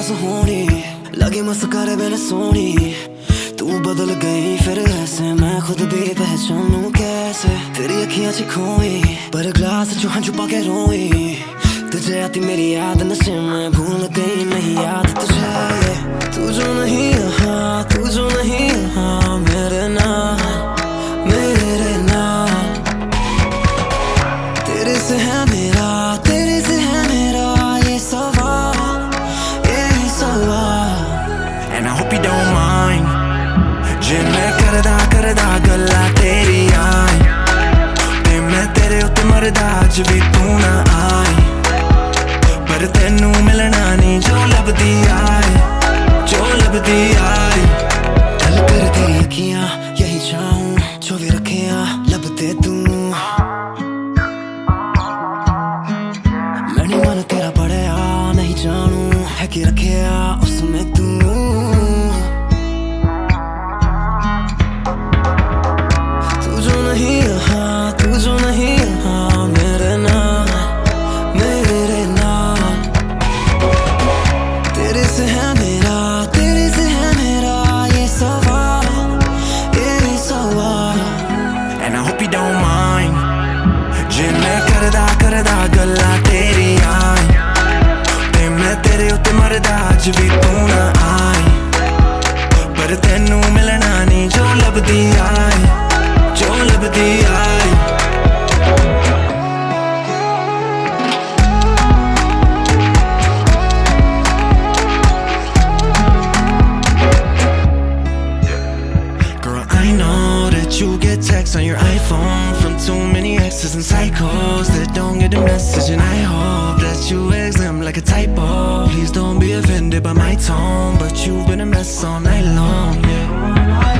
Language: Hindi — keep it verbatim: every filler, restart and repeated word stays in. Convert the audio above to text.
पास होनी लगे मस्कर बिन सोनी। तू बदल गई फिर ऐसे मैं खुद भी पहचानूं कैसे। तेरी अखियां च खोई पर ग्लास जो हंझू पाके रोई। तुझे आती मेरी याद नशे में भूल गई नहीं याद तुझे। तू जो नहीं यहाँ तू जो नहीं यहाँ मेरे नाम मेरे नाम। तेरे से है मेरा तेरे से है मेरा ये सवाल ये सवाल। And I hope you don't mind जे मैं करदा करदा गल्ला तेरी आई ते मैं तेरे उत्ते मरदा अज भी तू ना आई। पर तेनू मिलना नहीं जो लभदी आई जो लभदी आई। दिल कर तेरी अखियां यही चाहूं जो भी रखिया लभते तू। मैं नहीं मन तेरा पड़या नहीं जानू है कि रखिया उसमें तू। तू जो नहीं यहाँ तू जो नहीं यहाँ मेरे नाम मेरे नाम। तेरे से है मेरा तेरे से है मेरा ये सवाल ये सवाल। And I hope you don't mind जे मैं करदा करदा गल्ला तेरी आई ते मैं तेरे उत्ते मरदा अज भी तू ना आई। पर तेनू मिलना नहीं जो लभदी आई जो लभदी आई। I know that you get texts on your iPhone from too many exes and psychos that don't get the message. And I hope that you X them like a typo. Please don't be offended by my tone, but you've been a mess all night long, yeah.